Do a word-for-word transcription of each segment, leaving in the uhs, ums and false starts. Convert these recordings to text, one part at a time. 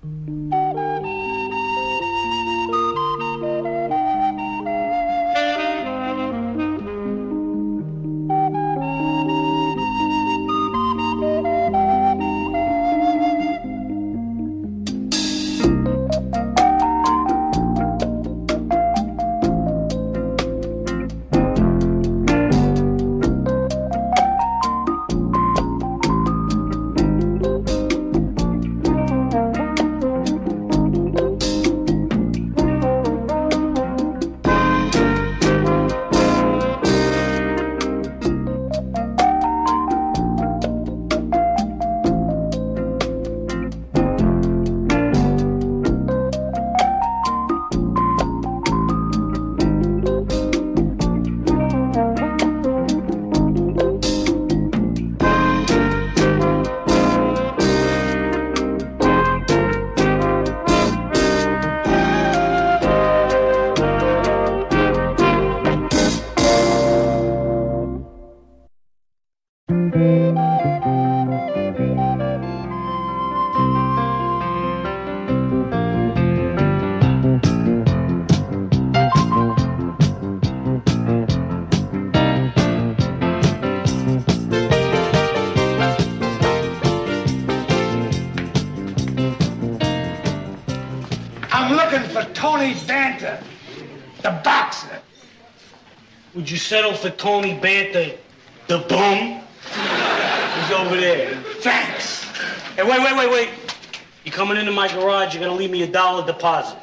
Tony Banta, the boxer. Would you settle for Tony Banta, the bum? He's over there. Thanks. Hey, wait, wait, wait, wait. You coming into my garage, you're gonna leave me a dollar deposit.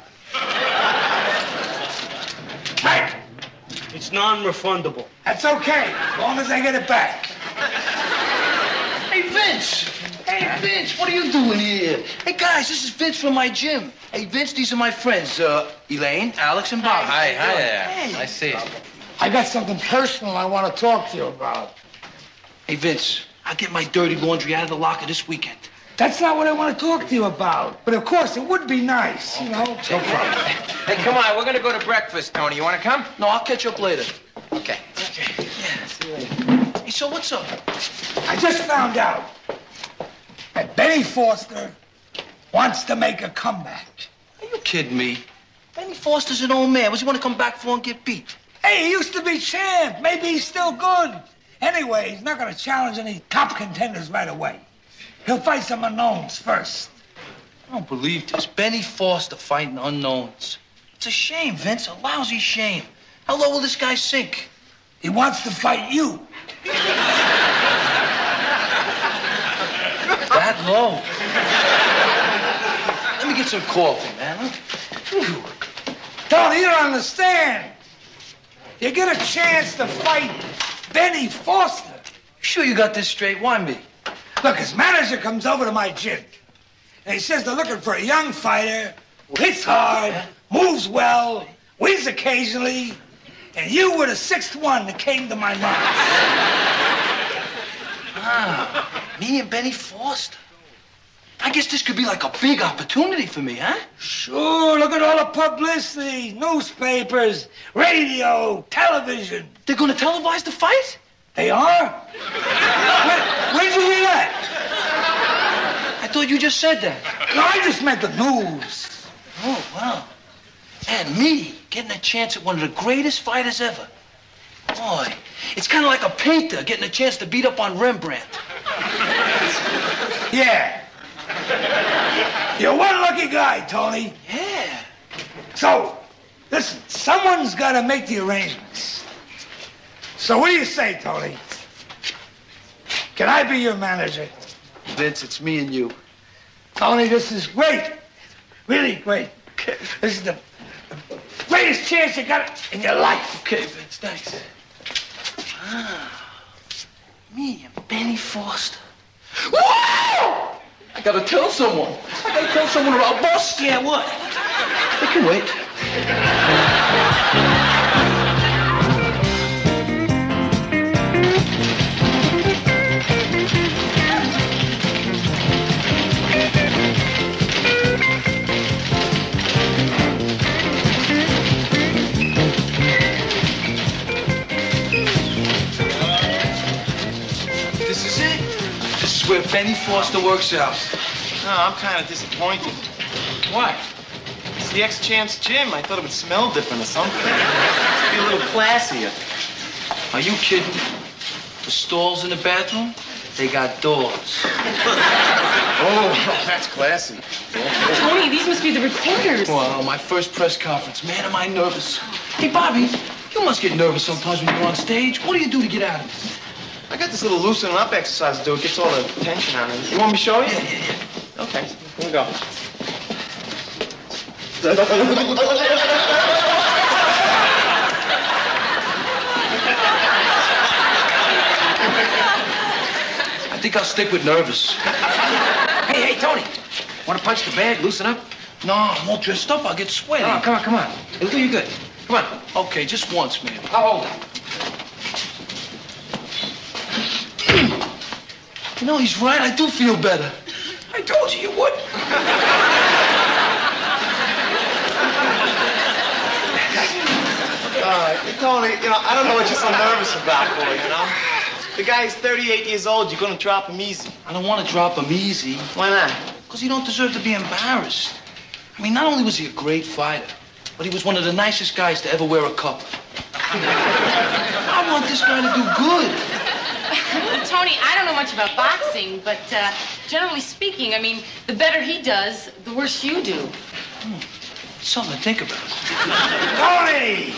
Right. It's non-refundable. That's okay, as long as I get it back. Hey, Vince. Hey, Vince, what are you doing here? Hey, guys, this is Vince from my gym. Hey, Vince, these are my friends, uh, Elaine, Alex, and Bob. Hi, hi there. Hey. I see. I got something personal I want to talk to you about. Hey, Vince, I'll get my dirty laundry out of the locker this weekend. That's not what I want to talk to you about. But, of course, it would be nice, you know. No problem. Hey, come on. We're going to go to breakfast, Tony. You want to come? No, I'll catch up later. Okay. Okay. Yeah, see you later. Hey, so what's up? I just found out that Benny Foster wants to make a comeback. Are you kidding me? Benny Foster's an old man. What's he want to come back for and get beat? Hey, he used to be champ. Maybe he's still good. Anyway, he's not going to challenge any top contenders right away. He'll fight some unknowns first. I don't believe this. Benny Foster fighting unknowns. It's a shame, Vince. A lousy shame. How low will this guy sink? He wants to fight you. That low? Let me get some coffee, man. Tony, you don't understand. You get a chance to fight Benny Foster. You sure you got this straight? Why me? Look, his manager comes over to my gym, and he says they're looking for a young fighter who hits hard, moves well, wins occasionally, and you were the sixth one that came to my mind. Ah, me and Benny Foster. I guess this could be like a big opportunity for me, huh? Sure, look at all the publicity, newspapers, radio, television. They're gonna televise the fight? They are? Where, where'd you hear that? I thought you just said that. No, I just meant the news. Oh, wow. And me getting a chance at one of the greatest fighters ever. Boy, it's kind of like a painter getting a chance to beat up on Rembrandt. Yeah. You're one lucky guy, Tony. Yeah. So, listen, someone's got to make the arrangements. So what do you say, Tony? Can I be your manager? Vince, it's me and you. Tony, this is great. Really great. This is the greatest chance you got in your life. Okay, Vince, thanks. Ah, me and Benny Foster. Whoa! I gotta tell someone. I gotta tell someone or I'll bust. Yeah, what? They can wait. This is it. This is where Benny Foster works out. No, I'm kind of disappointed. Why? It's the ex-champ's gym. I thought it would smell different or something. Be a little classier. Are you kidding? The stalls in the bathroom, they got doors. Oh, that's classy. Tony, these must be the reporters. Well, my first press conference. Man, am I nervous. Hey, Bobby, you must get nervous sometimes when you're on stage. What do you do to get out of it? I got this little loosening up exercise to do. It gets all the tension out of it. You want me to show you? Yeah, yeah, yeah. Okay, here we go. I think I'll stick with nervous. Hey, hey, Tony. Want to punch the bag, loosen up? No, I'm all dressed up. I'll get sweaty. Oh, come on, come on. It'll do you good. Come on. Okay, just once, man. I'll hold it. You know, he's right. I do feel better. I told you you would. Uh, Tony, you know, I don't know what you're so nervous about, boy, you know? The guy's thirty-eight years old. You're gonna drop him easy. I don't want to drop him easy. Why not? Because he don't deserve to be embarrassed. I mean, not only was he a great fighter, but he was one of the nicest guys to ever wear a cup. I want this guy to do good. Tony, I don't know much about boxing, but uh, generally speaking, I mean, the better he does, the worse you do. Hmm. Something to think about. Tony!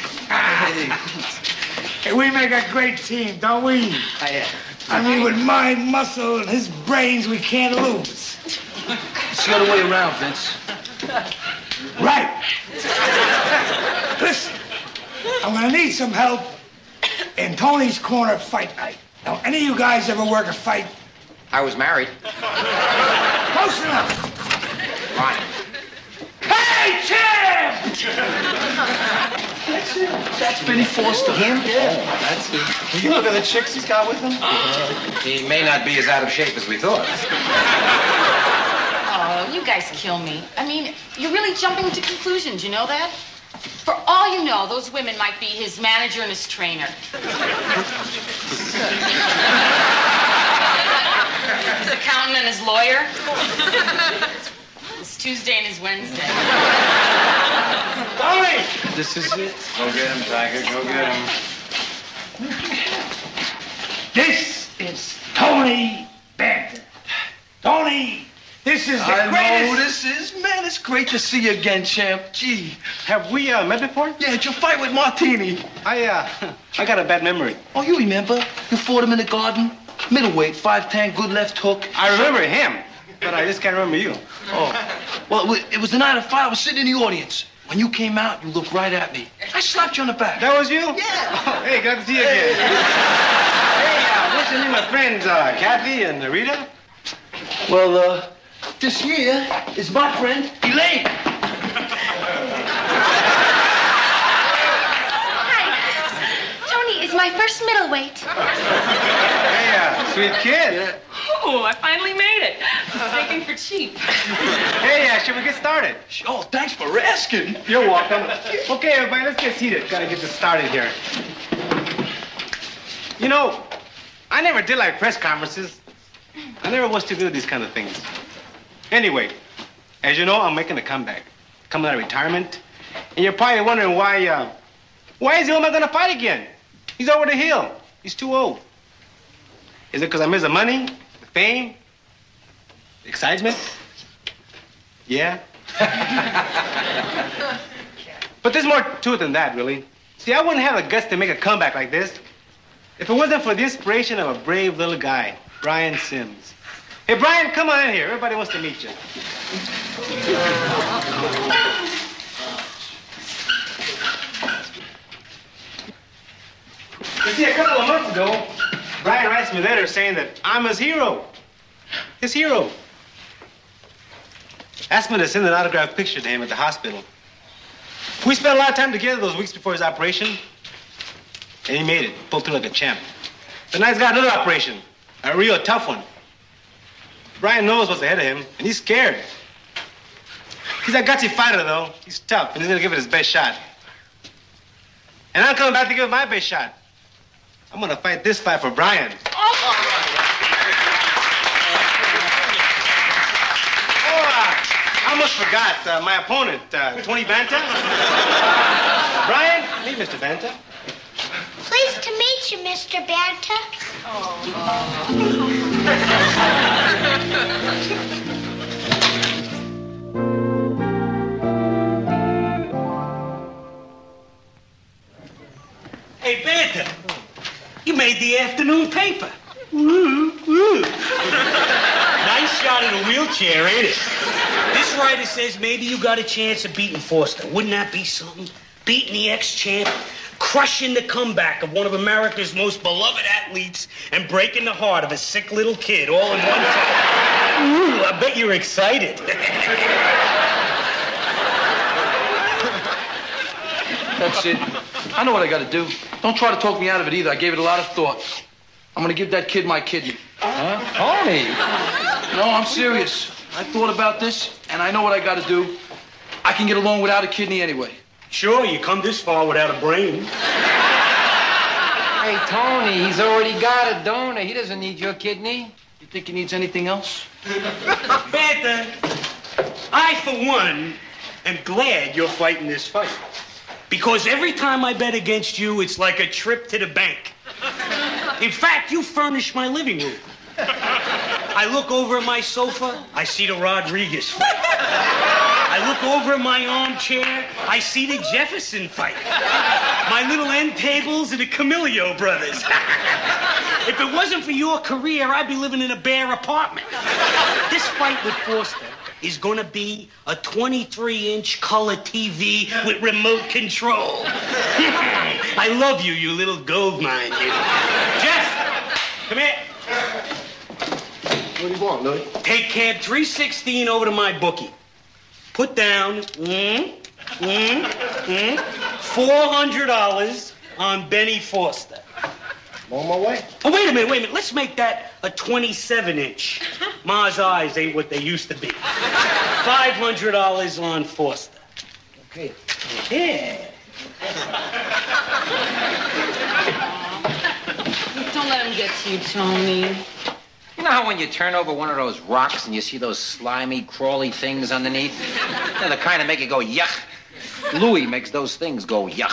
Hey, we make a great team, don't we? I, uh, I mean, with my muscle and his brains, we can't lose. It's the other way around, Vince. Right. Listen, I'm gonna need some help in Tony's corner fight night. Now, any of you guys ever work a fight? I was married. Close enough. Fine. Hey, champ! That's it. That's Benny Foster. Him? Yeah, that's it. Will you look at the chicks he's got with him? He may not be as out of shape as we thought. Oh, you guys kill me. I mean, you're really jumping to conclusions, you know that? For all you know, those women might be his manager and his trainer. His accountant and his lawyer. His Tuesday and his Wednesday. Tony! This is it. Go get him, Tiger. Go get him. This is Tony Banter. Tony, this is the I greatest... know this is. Man, it's great to see you again, champ. Gee. Have we uh, met before? Yeah, it's your fight with Martini. I, uh, I got a bad memory. Oh, you remember? You fought him in the garden? Middleweight, five ten, good left hook. I remember him, but I just can't remember you. Oh, well, it was, it was the night of fight. I was sitting in the audience. When you came out, you looked right at me. I slapped you on the back. That was you? Yeah. Oh, hey, glad to see you again. Hey, uh, what's your name of friends, uh, Kathy and Rita? Well, uh, this year is my friend, Elaine. Hi. Tony is my first middleweight. Hey, uh, sweet kid. Yeah. Oh, I finally made it. Taken for cheap. Hey, uh, should we get started? Oh, thanks for asking. You're welcome. Okay, everybody, let's get seated. Gotta get this started here. You know, I never did like press conferences. I never was too good at these kind of things. Anyway, as you know, I'm making a comeback. Coming out of retirement. And you're probably wondering why, uh, why is the old man gonna fight again? He's over the hill. He's too old. Is it because I miss the money, the fame, the excitement? Yeah. But there's more to it than that, really. See, I wouldn't have the guts to make a comeback like this if it wasn't for the inspiration of a brave little guy, Brian Sims. Hey, Brian, come on in here. Everybody wants to meet you. You see, a couple of months ago, Brian writes me a letter saying that I'm his hero. His hero. Asked me to send an autographed picture to him at the hospital. We spent a lot of time together those weeks before his operation, and he made it, pulled through like a champ. The night's got another operation, a real tough one. Brian knows what's ahead of him, and he's scared. He's a gutsy fighter, though. He's tough, and he's gonna give it his best shot. And I'm coming back to give it my best shot. I'm gonna fight this fight for Brian. Oh, uh, I'm almost forgot uh, my opponent, uh, Tony Banta. Brian, meet Mister Banta. Pleased to meet you, Mister Banta. Hey, Banta, you made the afternoon paper. Woo, woo. Nice shot in a wheelchair, ain't it? This writer says maybe you got a chance of beating Foster. Wouldn't that be something? Beating the ex-champ, crushing the comeback of one of America's most beloved athletes, and breaking the heart of a sick little kid all in one fight. Ooh, I bet you're excited. That's it. I know what I gotta do. Don't try to talk me out of it either. I gave it a lot of thought. I'm gonna give that kid my kidney. Huh? Tony! No, I'm serious. I thought about this, and I know what I gotta do. I can get along without a kidney anyway. Sure, you come this far without a brain. Hey, Tony, he's already got a donor. He doesn't need your kidney. You think he needs anything else? Banta, I, for one, am glad you're fighting this fight. Because every time I bet against you, it's like a trip to the bank. In fact, you furnish my living room. I look over at my sofa, I see the Rodriguez fight. I look over at my armchair, I see the Jefferson fight. My little end tables are the Camilio brothers. If it wasn't for your career, I'd be living in a bare apartment. This fight with Foster is gonna be a twenty-three inch color T V with remote control. I love you, you little gold mine, you. Jeff, come here. What do you want, Louie? Take cab three sixteen over to my bookie. Put down mm, mm, mm, four hundred dollars on Benny Foster. I'm on my way. Oh, wait a minute, wait a minute. Let's make that a twenty-seven inch. Ma's eyes ain't what they used to be. five hundred dollars on Foster. Okay. Yeah. Don't let him get to you, Tony. You know how when you turn over one of those rocks and you see those slimy, crawly things underneath? They're the kind that make you go, yuck. Louis makes those things go, yuck.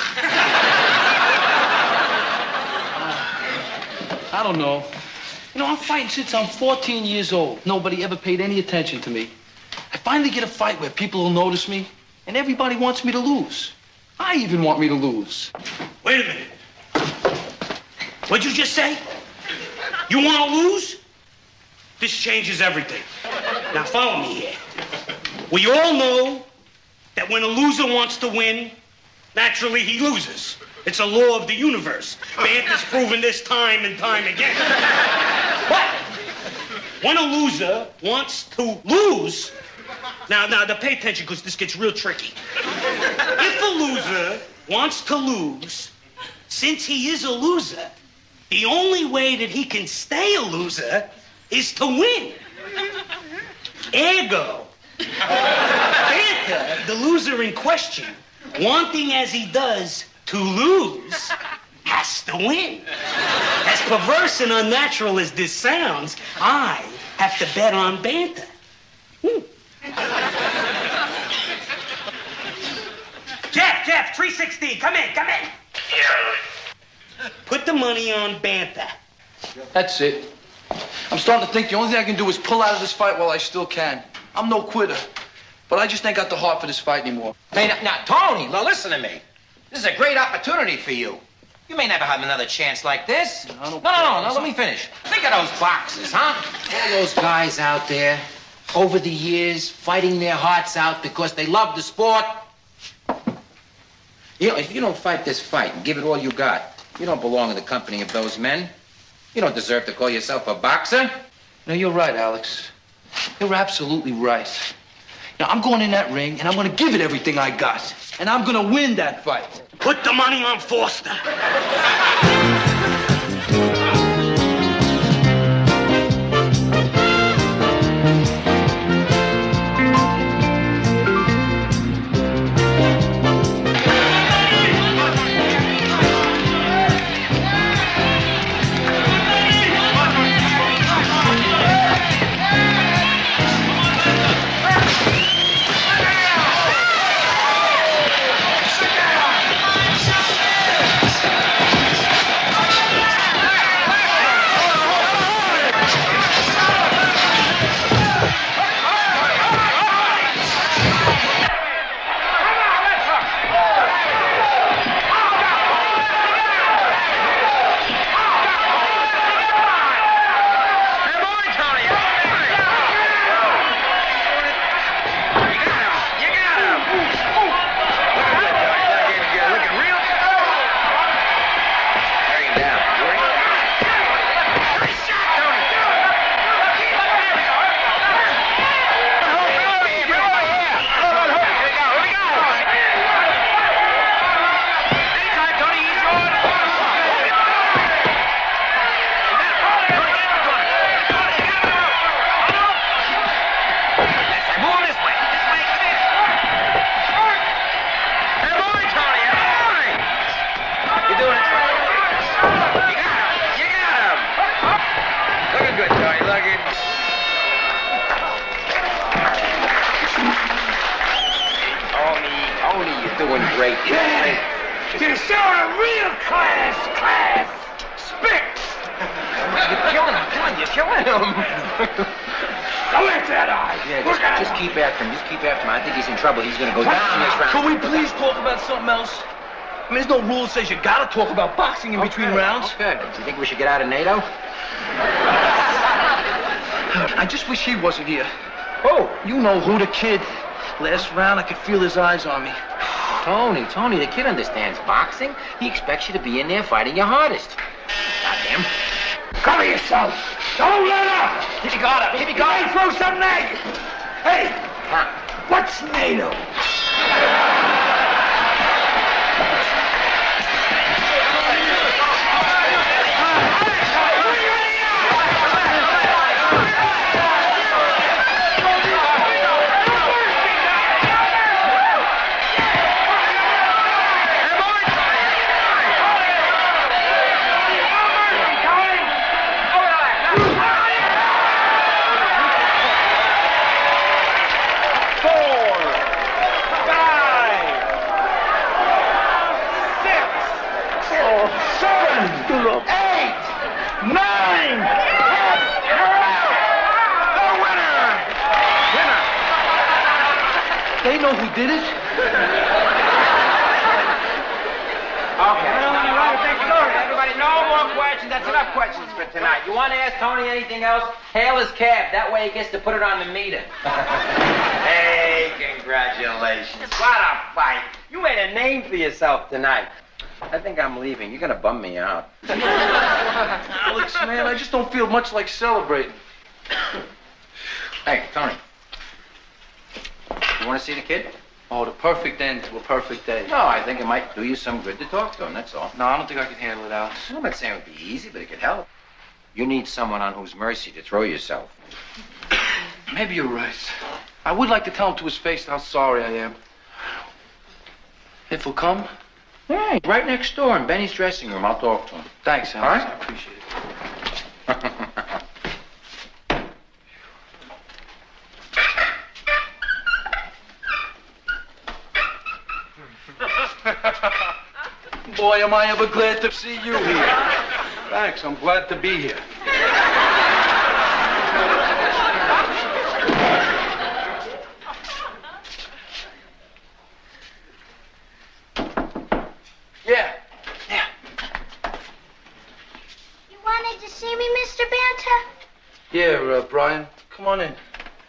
I don't know. You know, I'm fighting since I'm fourteen years old. Nobody ever paid any attention to me. I finally get a fight where people will notice me, and everybody wants me to lose. I even want me to lose. Wait a minute. What'd you just say? You want to lose? This changes everything. Now follow me here. We all know that when a loser wants to win, naturally he loses. It's a law of the universe. Banta's proven this time and time again. But when a loser wants to lose, now, now, now pay attention because this gets real tricky. If a loser wants to lose, since he is a loser, the only way that he can stay a loser is to win. Ergo, Banta, the loser in question, wanting as he does to lose, has to win. As perverse and unnatural as this sounds, I have to bet on Banta. Hmm. Jeff, Jeff, three sixteen, come in, come in. Put the money on Banta. That's it. I'm starting to think the only thing I can do is pull out of this fight while I still can. I'm no quitter, but I just ain't got the heart for this fight anymore. Hey, now, now, Tony, now listen to me. This is a great opportunity for you. You may never have another chance like this. I No, don't no, no, no, let me finish. Think of those boxers, huh? All those guys out there, over the years, fighting their hearts out because they love the sport. You know, if you don't fight this fight and give it all you got, you don't belong in the company of those men. You don't deserve to call yourself a boxer. No, you're right, Alex. You're absolutely right. Now, I'm going in that ring, and I'm going to give it everything I got. And I'm going to win that fight. Put the money on Foster. doing great. Yeah. You're showing real class, class. Spit. You're killing him. Come on, you're killing him. Don't let that eye. Yeah, We're just, gonna... just keep after him. Just keep after him. I think he's in trouble. He's gonna go down this round. Can we please talk about something else? I mean, there's no rule that says you gotta talk about boxing in Okay, between rounds. Okay. Do you think we should get out of NATO? I just wish he wasn't here. Oh, You know who, the kid. Last round, I could feel his eyes on me. Tony, Tony, the kid understands boxing. He expects you to be in there fighting your hardest. Not him. Cover yourself. Don't let up. Keep your guard up. Keep your guard Hey, up. throw some egg. Hey, Huh. what's NATO? Eight, nine, ten, you're out. The winner. Winner. They know who did it. Okay. Everybody, no more questions. That's enough questions for tonight. You want to ask Tony anything else? Hail his cab. That way he gets to put it on the meter. Hey, congratulations. What a fight. You made a name for yourself tonight. I think I'm leaving. You're going to bum me out. Alex, man, I just don't feel much like celebrating. Hey, Tony. You want to see the kid? Oh, the perfect end to a perfect day. No, I think it might do you some good to talk to him, that's all. No, I don't think I can handle it, Alex. I'm not saying it would be easy, but it could help. You need someone on whose mercy to throw yourself. Maybe you're right. I would like to tell him to his face how sorry I am. If he'll come? Yeah, right next door in Benny's dressing room. I'll talk to him. Thanks, Alex. All right. I appreciate it. Boy, am I ever glad to see you here. Thanks, I'm glad to be here. Yeah. Yeah. You wanted to see me, Mister Banta? Yeah, uh, Brian, come on in.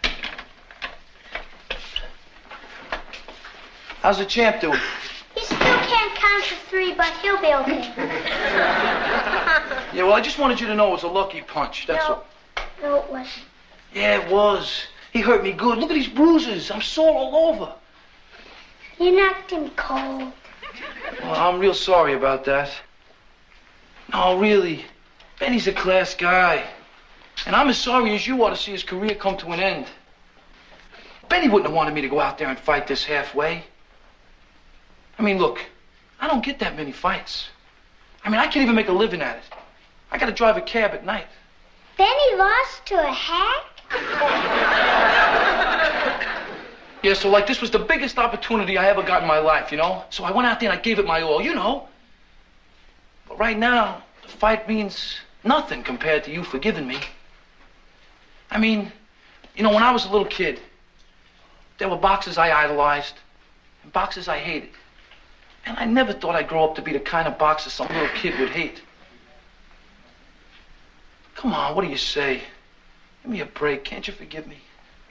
How's the champ doing? He still can't count to three, but he'll be okay. Yeah, well, I just wanted you to know it was a lucky punch, that's no, all. no, it wasn't. Yeah, it was. He hurt me good. Look at these bruises. I'm sore all over. You knocked him cold. Well, I'm real sorry about that. No, really. Benny's a class guy. And I'm as sorry as you are to see his career come to an end. Benny wouldn't have wanted me to go out there and fight this halfway. I mean, look, I don't get that many fights. I mean, I can't even make a living at it. I gotta drive a cab at night. Benny lost to a hack? Yeah, so like this was the biggest opportunity I ever got in my life, you know? So I went out there and I gave it my all, you know? But right now, the fight means nothing compared to you forgiving me. I mean, you know, when I was a little kid, there were boxers I idolized and boxers I hated. And I never thought I'd grow up to be the kind of boxer some little kid would hate. Come on, what do you say? Give me a break. Can't you forgive me?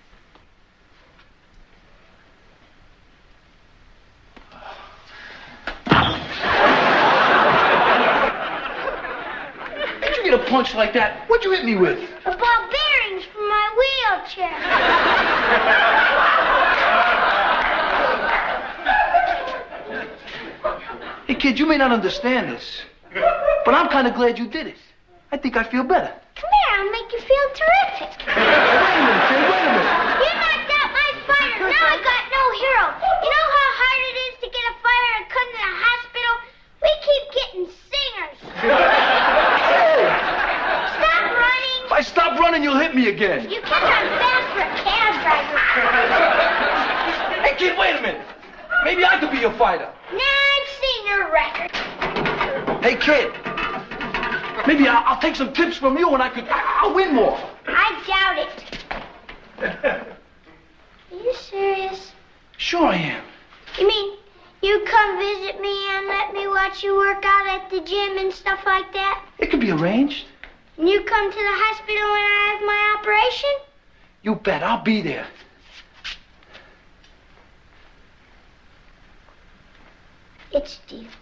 How'd you get a punch like that? What'd you hit me with? The ball bearings from my wheelchair. Hey, kid, you may not understand this, but I'm kind of glad you did it. I think I feel better. Come here, I'll make you feel terrific. Wait a minute, kid, wait a minute. You knocked out my fighter. Now I got no hero. You know how hard it is to get a fighter and come to the hospital? We keep getting singers. Stop running. If I stop running, you'll hit me again. You can't run fast for a cab driver. Hey, kid, wait a minute. Maybe I could be be a fighter. Nah, I've seen your record. Hey, kid. Maybe I'll, I'll take some tips from you and I could... I, I'll win more. I doubt it. Are you serious? Sure I am. You mean you come visit me and let me watch you work out at the gym and stuff like that? It could be arranged. And you come to the hospital when I have my operation? You bet. I'll be there. It's a deal.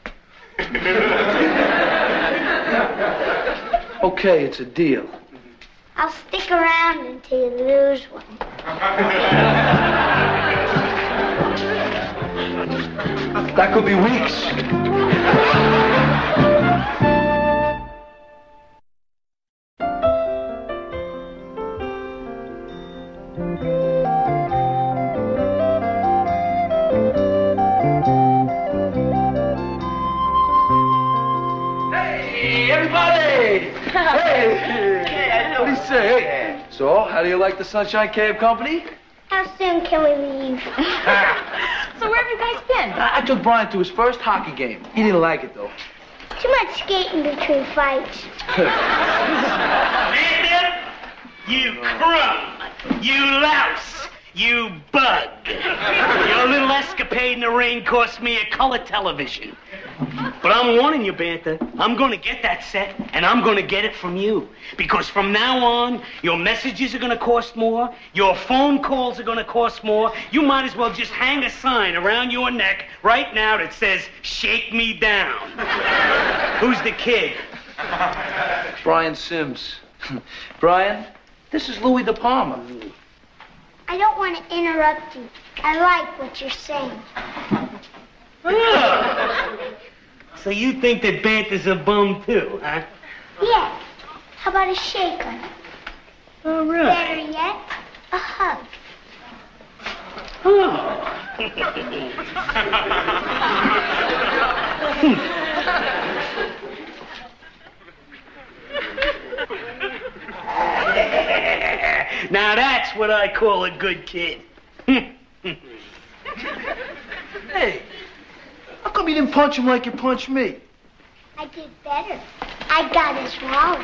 Okay, it's a deal. I'll stick around until you lose one. That could be weeks. Hey, everybody! Hey! What do you say? Hey. So, how do you like the Sunshine Cab Company? How soon can we leave? So where have you guys been? I, I took Brian to his first hockey game. He didn't like it, though. Too much skating between fights. Banta, you crumb, you louse, you bug. Your little escapade in the rain cost me a color television. But I'm warning you, Banta, I'm going to get that set, and I'm going to get it from you. Because from now on, your messages are going to cost more, your phone calls are going to cost more. You might as well just hang a sign around your neck right now that says, "Shake me down." Who's the kid? Brian Sims. Brian, this is Louis De Palma. I don't want to interrupt you. I like what you're saying. Oh. So you think that Banta's a bum too, huh? Yeah. How about a shake on it? All right. Better yet, a hug. Oh. Now that's what I call a good kid. Hey, how come you didn't punch him like you punched me? I did better. I got his wallet.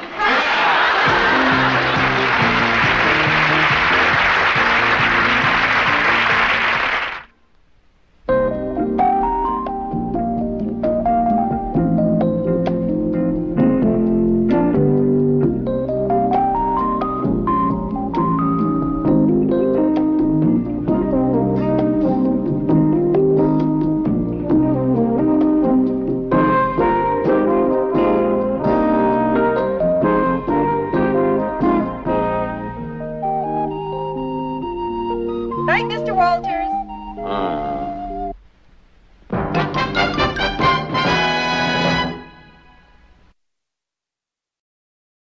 Night, Mister Walters. Uh.